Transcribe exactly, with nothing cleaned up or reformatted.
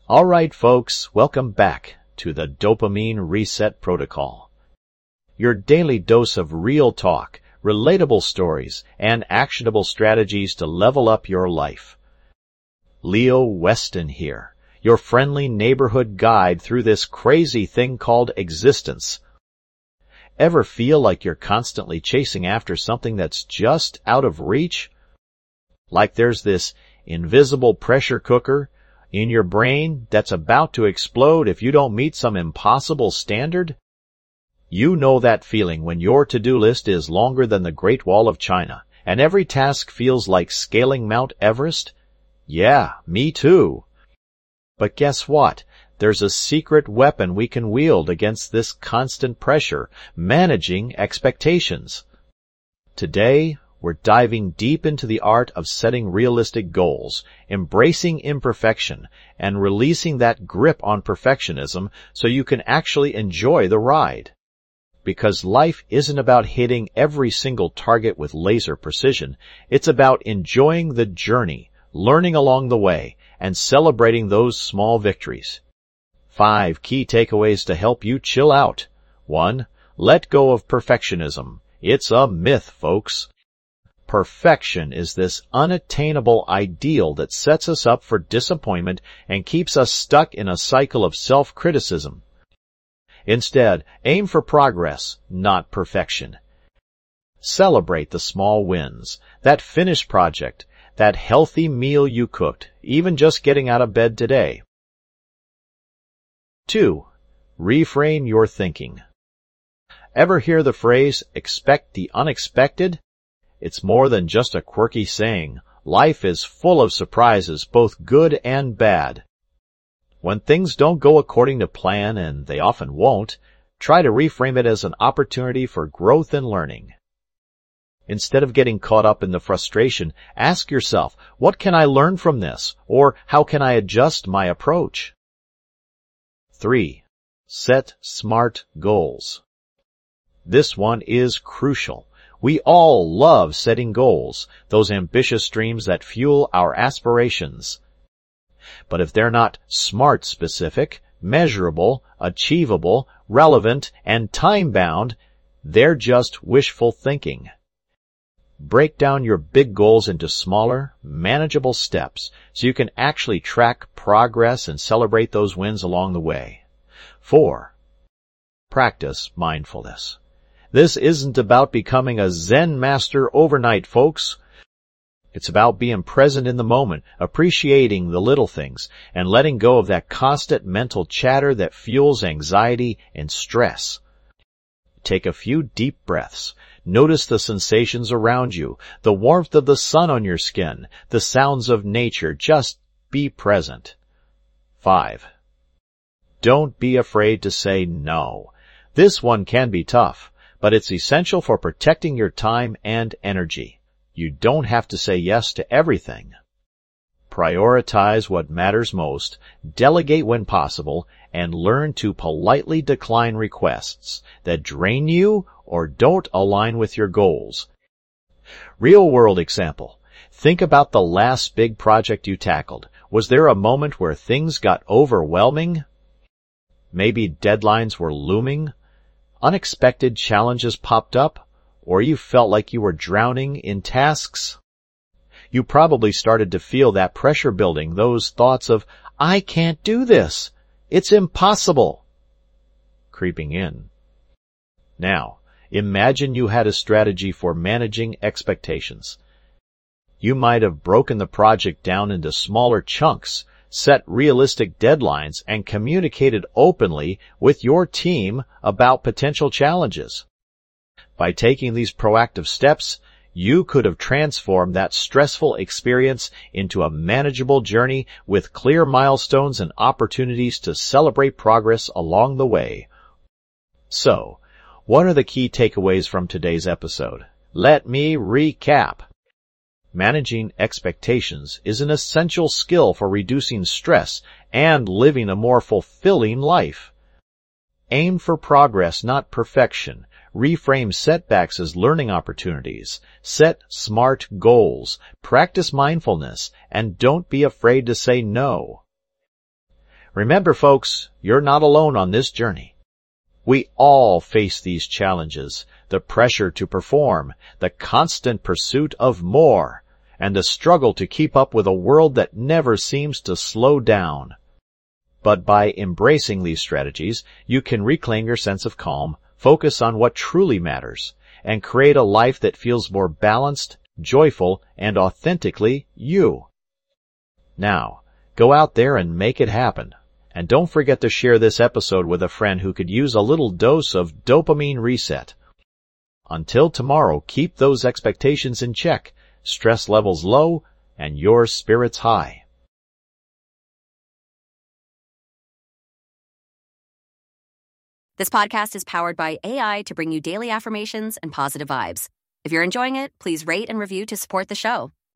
All right, folks, welcome back to the Dopamine Reset Protocol. Your daily dose of real talk, relatable stories, and actionable strategies to level up your life. Leo Weston here, your friendly neighborhood guide through this crazy thing called existence. Ever feel like you're constantly chasing after something that's just out of reach? Like there's this invisible pressure cooker in your brain that's about to explode if you don't meet some impossible standard? You know that feeling when your to-do list is longer than the Great Wall of China, and every task feels like scaling Mount Everest? Yeah, me too. But guess what? There's a secret weapon we can wield against this constant pressure, managing expectations. Today, we're diving deep into the art of setting realistic goals, embracing imperfection, and releasing that grip on perfectionism so you can actually enjoy the ride. Because life isn't about hitting every single target with laser precision. It's about enjoying the journey, learning along the way, and celebrating those small victories. Five key takeaways to help you chill out. One, let go of perfectionism. It's a myth, folks. Perfection is this unattainable ideal that sets us up for disappointment and keeps us stuck in a cycle of self-criticism. Instead, aim for progress, not perfection. Celebrate the small wins, that finished project, that healthy meal you cooked, even just getting out of bed today. Two, reframe your thinking. Ever hear the phrase, expect the unexpected? It's more than just a quirky saying. Life is full of surprises, both good and bad. When things don't go according to plan, and they often won't, try to reframe it as an opportunity for growth and learning. Instead of getting caught up in the frustration, ask yourself, what can I learn from this? Or how can I adjust my approach? Three, set smart goals. This one is crucial. We all love setting goals, those ambitious dreams that fuel our aspirations. But if they're not SMART specific, measurable, achievable, relevant, and time-bound, they're just wishful thinking. Break down your big goals into smaller, manageable steps so you can actually track progress and celebrate those wins along the way. Four, practice mindfulness. This isn't about becoming a Zen master overnight, folks. It's about being present in the moment, appreciating the little things, and letting go of that constant mental chatter that fuels anxiety and stress. Take a few deep breaths. Notice the sensations around you, the warmth of the sun on your skin, the sounds of nature. Just be present. Five, don't be afraid to say no. This one can be tough, but it's essential for protecting your time and energy. You don't have to say yes to everything. Prioritize what matters most, delegate when possible, and learn to politely decline requests that drain you or don't align with your goals. Real-world example. Think about the last big project you tackled. Was there a moment where things got overwhelming? Maybe deadlines were looming? Unexpected challenges popped up? Or you felt like you were drowning in tasks? You probably started to feel that pressure building, those thoughts of, I can't do this. It's impossible, creeping in. Now, imagine you had a strategy for managing expectations. You might have broken the project down into smaller chunks, set realistic deadlines, and communicated openly with your team about potential challenges. By taking these proactive steps, you could have transformed that stressful experience into a manageable journey with clear milestones and opportunities to celebrate progress along the way. So, what are the key takeaways from today's episode? Let me recap. Managing expectations is an essential skill for reducing stress and living a more fulfilling life. Aim for progress, not perfection. Reframe setbacks as learning opportunities. Set SMART goals. Practice mindfulness. And don't be afraid to say no. Remember, folks, you're not alone on this journey. We all face these challenges, the pressure to perform, the constant pursuit of more, and the struggle to keep up with a world that never seems to slow down. But by embracing these strategies, you can reclaim your sense of calm, focus on what truly matters, and create a life that feels more balanced, joyful, and authentically you. Now, go out there and make it happen. And don't forget to share this episode with a friend who could use a little dose of dopamine reset. Until tomorrow, keep those expectations in check, stress levels low, and your spirits high. This podcast is powered by A I to bring you daily affirmations and positive vibes. If you're enjoying it, please rate and review to support the show.